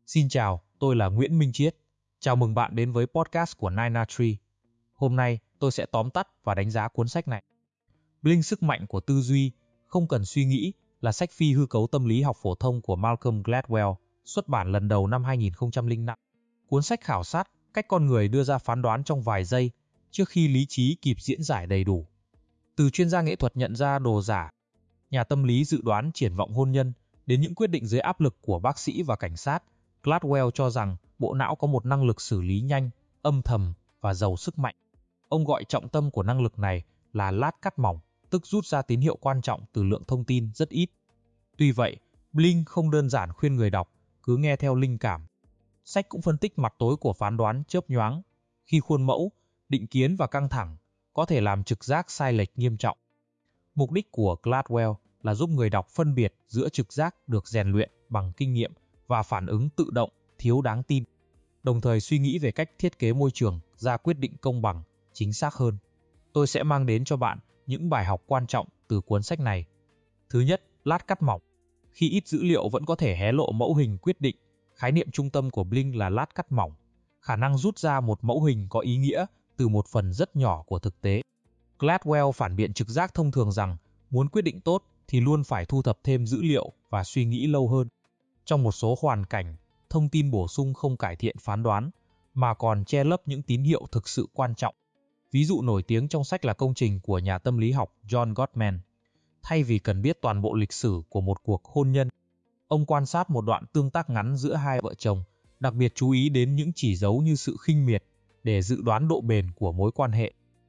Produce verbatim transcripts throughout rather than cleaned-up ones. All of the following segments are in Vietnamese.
Xin chào, tôi là Nguyễn Minh Chiết. Chào mừng bạn đến với podcast của Nine A Tree. Hôm nay, tôi sẽ tóm tắt và đánh giá cuốn sách này. Bling sức mạnh của tư duy, không cần suy nghĩ là sách phi hư cấu tâm lý học phổ thông của Malcolm Gladwell, xuất bản lần đầu năm hai nghìn không trăm lẻ năm. Cuốn sách khảo sát cách con người đưa ra phán đoán trong vài giây trước khi lý trí kịp diễn giải đầy đủ. Từ chuyên gia nghệ thuật nhận ra đồ giả, nhà tâm lý dự đoán triển vọng hôn nhân, đến những quyết định dưới áp lực của bác sĩ và cảnh sát, Gladwell cho rằng bộ não có một năng lực xử lý nhanh, âm thầm và giàu sức mạnh. Ông gọi trọng tâm của năng lực này là lát cắt mỏng, tức rút ra tín hiệu quan trọng từ lượng thông tin rất ít. Tuy vậy, Bling không đơn giản khuyên người đọc cứ nghe theo linh cảm. Sách cũng phân tích mặt tối của phán đoán chớp nhoáng, khi khuôn mẫu, định kiến và căng thẳng có thể làm trực giác sai lệch nghiêm trọng. Mục đích của Gladwell là giúp người đọc phân biệt giữa trực giác được rèn luyện bằng kinh nghiệm và phản ứng tự động thiếu đáng tin, đồng thời suy nghĩ về cách thiết kế môi trường ra quyết định công bằng, chính xác hơn. Tôi sẽ mang đến cho bạn những bài học quan trọng từ cuốn sách này. Thứ nhất, lát cắt mỏng. Khi ít dữ liệu vẫn có thể hé lộ mẫu hình quyết định, khái niệm trung tâm của Bling là lát cắt mỏng, khả năng rút ra một mẫu hình có ý nghĩa từ một phần rất nhỏ của thực tế. Gladwell phản biện trực giác thông thường rằng muốn quyết định tốt thì luôn phải thu thập thêm dữ liệu và suy nghĩ lâu hơn. Trong một số hoàn cảnh, thông tin bổ sung không cải thiện phán đoán, mà còn che lấp những tín hiệu thực sự quan trọng. Ví dụ nổi tiếng trong sách là công trình của nhà tâm lý học John Gottman. Thay vì cần biết toàn bộ lịch sử của một cuộc hôn nhân, ông quan sát một đoạn tương tác ngắn giữa hai vợ chồng, đặc biệt chú ý đến những chỉ dấu như sự khinh miệt để dự đoán độ bền của mối quan hệ.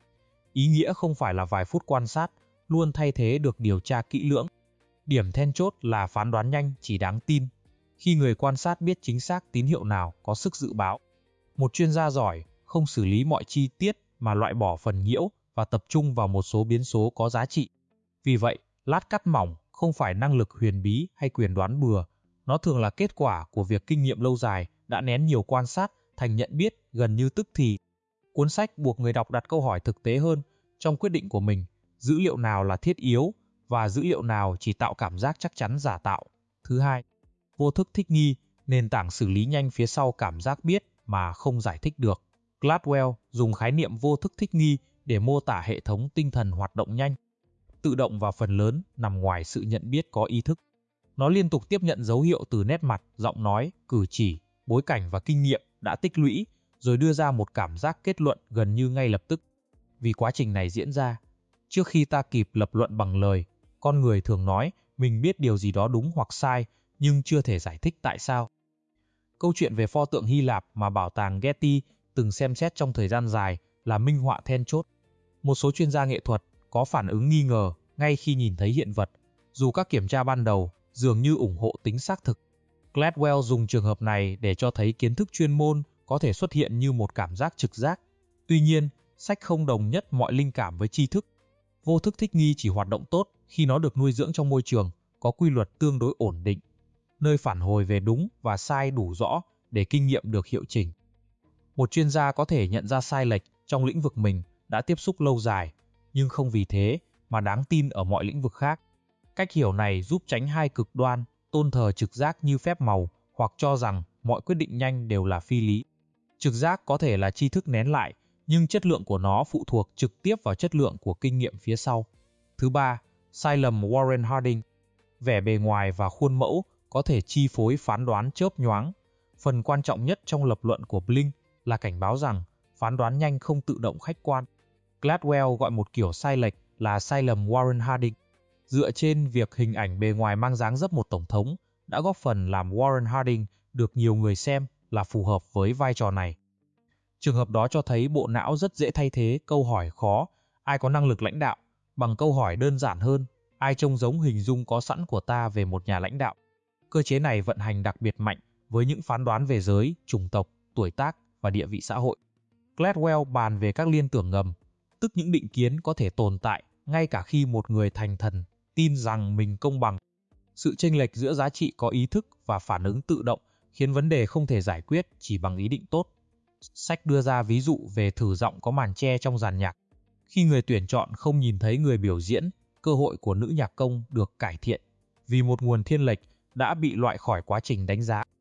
Ý nghĩa không phải là vài phút quan sát, luôn thay thế được điều tra kỹ lưỡng. Điểm then chốt là phán đoán nhanh chỉ đáng tin khi người quan sát biết chính xác tín hiệu nào có sức dự báo. Một chuyên gia giỏi không xử lý mọi chi tiết mà loại bỏ phần nhiễu và tập trung vào một số biến số có giá trị. Vì vậy, lát cắt mỏng không phải năng lực huyền bí hay quyền đoán bừa, nó thường là kết quả của việc kinh nghiệm lâu dài đã nén nhiều quan sát thành nhận biết gần như tức thì. Cuốn sách buộc người đọc đặt câu hỏi thực tế hơn trong quyết định của mình, dữ liệu nào là thiết yếu và dữ liệu nào chỉ tạo cảm giác chắc chắn giả tạo. Thứ hai, vô thức thích nghi, nền tảng xử lý nhanh phía sau cảm giác biết mà không giải thích được. Gladwell dùng khái niệm vô thức thích nghi để mô tả hệ thống tinh thần hoạt động nhanh, tự động và phần lớn nằm ngoài sự nhận biết có ý thức. Nó liên tục tiếp nhận dấu hiệu từ nét mặt, giọng nói, cử chỉ, bối cảnh và kinh nghiệm đã tích lũy, rồi đưa ra một cảm giác kết luận gần như ngay lập tức. Vì quá trình này diễn ra, trước khi ta kịp lập luận bằng lời, con người thường nói mình biết điều gì đó đúng hoặc sai, nhưng chưa thể giải thích tại sao. Câu chuyện về pho tượng Hy Lạp mà bảo tàng Getty từng xem xét trong thời gian dài là minh họa then chốt. Một số chuyên gia nghệ thuật có phản ứng nghi ngờ ngay khi nhìn thấy hiện vật, dù các kiểm tra ban đầu dường như ủng hộ tính xác thực. Gladwell dùng trường hợp này để cho thấy kiến thức chuyên môn có thể xuất hiện như một cảm giác trực giác. Tuy nhiên, sách không đồng nhất mọi linh cảm với tri thức. Vô thức thích nghi chỉ hoạt động tốt khi nó được nuôi dưỡng trong môi trường có quy luật tương đối ổn định, nơi phản hồi về đúng và sai đủ rõ để kinh nghiệm được hiệu chỉnh. Một chuyên gia có thể nhận ra sai lệch trong lĩnh vực mình đã tiếp xúc lâu dài, nhưng không vì thế mà đáng tin ở mọi lĩnh vực khác. Cách hiểu này giúp tránh hai cực đoan, tôn thờ trực giác như phép màu hoặc cho rằng mọi quyết định nhanh đều là phi lý. Trực giác có thể là tri thức nén lại, nhưng chất lượng của nó phụ thuộc trực tiếp vào chất lượng của kinh nghiệm phía sau. Thứ ba, sai lầm Warren Harding. Vẻ bề ngoài và khuôn mẫu có thể chi phối phán đoán chớp nhoáng. Phần quan trọng nhất trong lập luận của Bling là cảnh báo rằng phán đoán nhanh không tự động khách quan. Gladwell gọi một kiểu sai lệch là sai lầm Warren Harding. Dựa trên việc hình ảnh bề ngoài mang dáng dấp một tổng thống đã góp phần làm Warren Harding được nhiều người xem là phù hợp với vai trò này. Trường hợp đó cho thấy bộ não rất dễ thay thế câu hỏi khó, ai có năng lực lãnh đạo, bằng câu hỏi đơn giản hơn, ai trông giống hình dung có sẵn của ta về một nhà lãnh đạo. Cơ chế này vận hành đặc biệt mạnh với những phán đoán về giới, chủng tộc, tuổi tác và địa vị xã hội. Gladwell bàn về các liên tưởng ngầm, tức những định kiến có thể tồn tại ngay cả khi một người thành thần tin rằng mình công bằng. Sự chênh lệch giữa giá trị có ý thức và phản ứng tự động khiến vấn đề không thể giải quyết chỉ bằng ý định tốt. Sách đưa ra ví dụ về thử giọng có màn che trong dàn nhạc. Khi người tuyển chọn không nhìn thấy người biểu diễn, cơ hội của nữ nhạc công được cải thiện vì một nguồn thiên lệch đã bị loại khỏi quá trình đánh giá.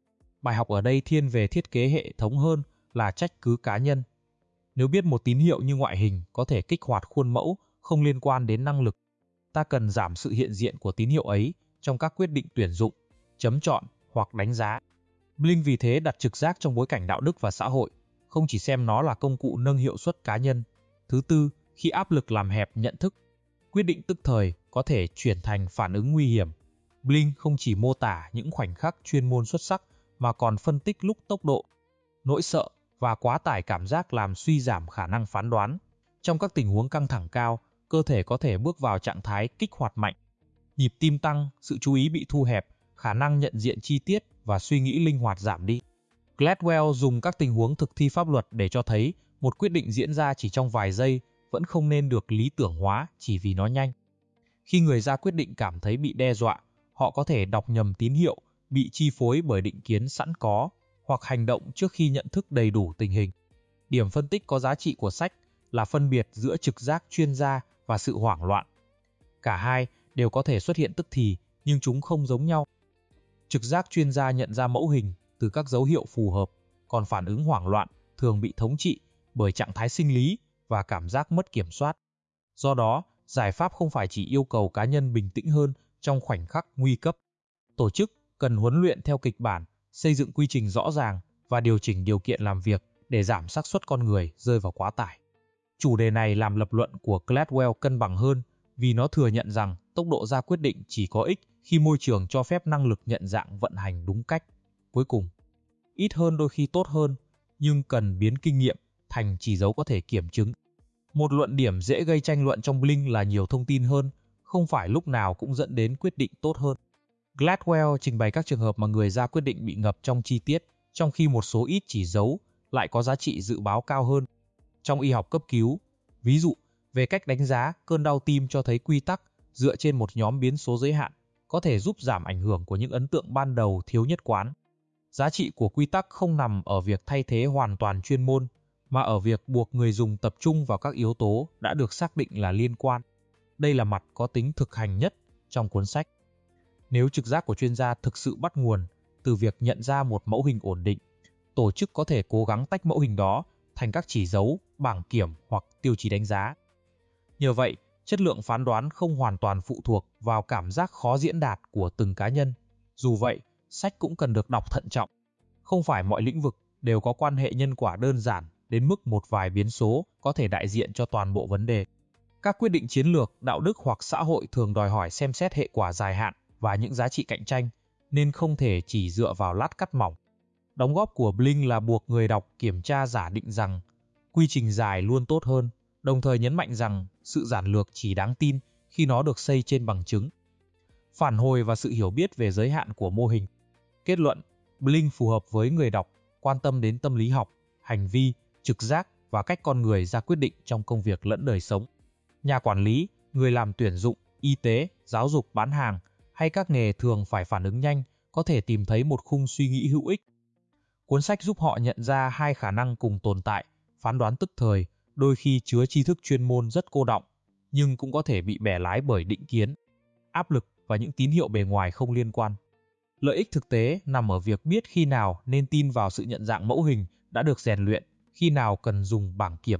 Bài học ở đây thiên về thiết kế hệ thống hơn là trách cứ cá nhân. Nếu biết một tín hiệu như ngoại hình có thể kích hoạt khuôn mẫu không liên quan đến năng lực, ta cần giảm sự hiện diện của tín hiệu ấy trong các quyết định tuyển dụng, chấm chọn hoặc đánh giá. Blink vì thế đặt trực giác trong bối cảnh đạo đức và xã hội, không chỉ xem nó là công cụ nâng hiệu suất cá nhân. Thứ tư, khi áp lực làm hẹp nhận thức, quyết định tức thời có thể chuyển thành phản ứng nguy hiểm. Blink không chỉ mô tả những khoảnh khắc chuyên môn xuất sắc mà còn phân tích lúc tốc độ, nỗi sợ và quá tải cảm giác làm suy giảm khả năng phán đoán. Trong các tình huống căng thẳng cao, cơ thể có thể bước vào trạng thái kích hoạt mạnh. Nhịp tim tăng, sự chú ý bị thu hẹp, khả năng nhận diện chi tiết và suy nghĩ linh hoạt giảm đi. Gladwell dùng các tình huống thực thi pháp luật để cho thấy một quyết định diễn ra chỉ trong vài giây vẫn không nên được lý tưởng hóa chỉ vì nó nhanh. Khi người ra quyết định cảm thấy bị đe dọa, họ có thể đọc nhầm tín hiệu, bị chi phối bởi định kiến sẵn có, hoặc hành động trước khi nhận thức đầy đủ tình hình. Điểm phân tích có giá trị của sách là phân biệt giữa trực giác chuyên gia và sự hoảng loạn. Cả hai đều có thể xuất hiện tức thì, nhưng chúng không giống nhau. Trực giác chuyên gia nhận ra mẫu hình từ các dấu hiệu phù hợp, còn phản ứng hoảng loạn thường bị thống trị bởi trạng thái sinh lý và cảm giác mất kiểm soát. Do đó, giải pháp không phải chỉ yêu cầu cá nhân bình tĩnh hơn trong khoảnh khắc nguy cấp. Tổ chức cần huấn luyện theo kịch bản, xây dựng quy trình rõ ràng và điều chỉnh điều kiện làm việc để giảm xác suất con người rơi vào quá tải. Chủ đề này làm lập luận của Gladwell cân bằng hơn vì nó thừa nhận rằng tốc độ ra quyết định chỉ có ích khi môi trường cho phép năng lực nhận dạng vận hành đúng cách. Cuối cùng, ít hơn đôi khi tốt hơn, nhưng cần biến kinh nghiệm thành chỉ dấu có thể kiểm chứng. Một luận điểm dễ gây tranh luận trong Blink là nhiều thông tin hơn, không phải lúc nào cũng dẫn đến quyết định tốt hơn. Gladwell trình bày các trường hợp mà người ra quyết định bị ngập trong chi tiết, trong khi một số ít chỉ dấu lại có giá trị dự báo cao hơn. Trong y học cấp cứu, ví dụ, về cách đánh giá cơn đau tim cho thấy quy tắc dựa trên một nhóm biến số giới hạn có thể giúp giảm ảnh hưởng của những ấn tượng ban đầu thiếu nhất quán. Giá trị của quy tắc không nằm ở việc thay thế hoàn toàn chuyên môn, mà ở việc buộc người dùng tập trung vào các yếu tố đã được xác định là liên quan. Đây là mặt có tính thực hành nhất trong cuốn sách. Nếu trực giác của chuyên gia thực sự bắt nguồn từ việc nhận ra một mẫu hình ổn định, tổ chức có thể cố gắng tách mẫu hình đó thành các chỉ dấu, bảng kiểm hoặc tiêu chí đánh giá. Nhờ vậy, chất lượng phán đoán không hoàn toàn phụ thuộc vào cảm giác khó diễn đạt của từng cá nhân. Dù vậy, sách cũng cần được đọc thận trọng. Không phải mọi lĩnh vực đều có quan hệ nhân quả đơn giản đến mức một vài biến số có thể đại diện cho toàn bộ vấn đề. Các quyết định chiến lược, đạo đức hoặc xã hội thường đòi hỏi xem xét hệ quả dài hạn và những giá trị cạnh tranh, nên không thể chỉ dựa vào lát cắt mỏng. Đóng góp của Blink là buộc người đọc kiểm tra giả định rằng quy trình dài luôn tốt hơn, đồng thời nhấn mạnh rằng sự giản lược chỉ đáng tin khi nó được xây trên bằng chứng. Phản hồi và sự hiểu biết về giới hạn của mô hình. Kết luận, Blink phù hợp với người đọc quan tâm đến tâm lý học, hành vi, trực giác và cách con người ra quyết định trong công việc lẫn đời sống. Nhà quản lý, người làm tuyển dụng, y tế, giáo dục, bán hàng hay các nghề thường phải phản ứng nhanh có thể tìm thấy một khung suy nghĩ hữu ích. Cuốn sách giúp họ nhận ra hai khả năng cùng tồn tại, phán đoán tức thời, đôi khi chứa tri thức chuyên môn rất cô đọng, nhưng cũng có thể bị bẻ lái bởi định kiến, áp lực và những tín hiệu bề ngoài không liên quan. Lợi ích thực tế nằm ở việc biết khi nào nên tin vào sự nhận dạng mẫu hình đã được rèn luyện, khi nào cần dùng bảng kiểm,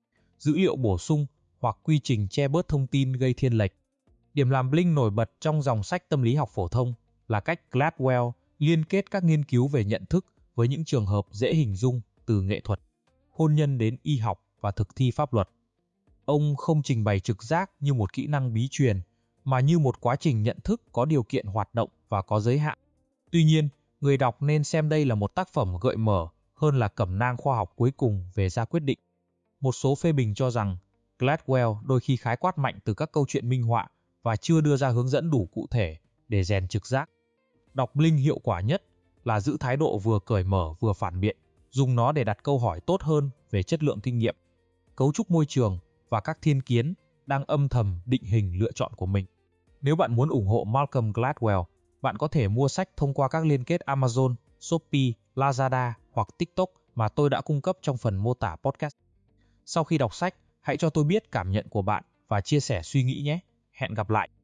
dữ liệu bổ sung hoặc quy trình che bớt thông tin gây thiên lệch. Điểm làm Blink nổi bật trong dòng sách tâm lý học phổ thông là cách Gladwell liên kết các nghiên cứu về nhận thức với những trường hợp dễ hình dung từ nghệ thuật, hôn nhân đến y học và thực thi pháp luật. Ông không trình bày trực giác như một kỹ năng bí truyền, mà như một quá trình nhận thức có điều kiện hoạt động và có giới hạn. Tuy nhiên, người đọc nên xem đây là một tác phẩm gợi mở hơn là cẩm nang khoa học cuối cùng về ra quyết định. Một số phê bình cho rằng Gladwell đôi khi khái quát mạnh từ các câu chuyện minh họa và chưa đưa ra hướng dẫn đủ cụ thể để rèn trực giác. Đọc Blink hiệu quả nhất là giữ thái độ vừa cởi mở vừa phản biện, dùng nó để đặt câu hỏi tốt hơn về chất lượng kinh nghiệm, cấu trúc môi trường và các thiên kiến đang âm thầm định hình lựa chọn của mình. Nếu bạn muốn ủng hộ Malcolm Gladwell, bạn có thể mua sách thông qua các liên kết Amazon, Shopee, Lazada hoặc TikTok mà tôi đã cung cấp trong phần mô tả podcast. Sau khi đọc sách, hãy cho tôi biết cảm nhận của bạn và chia sẻ suy nghĩ nhé. Hẹn gặp lại!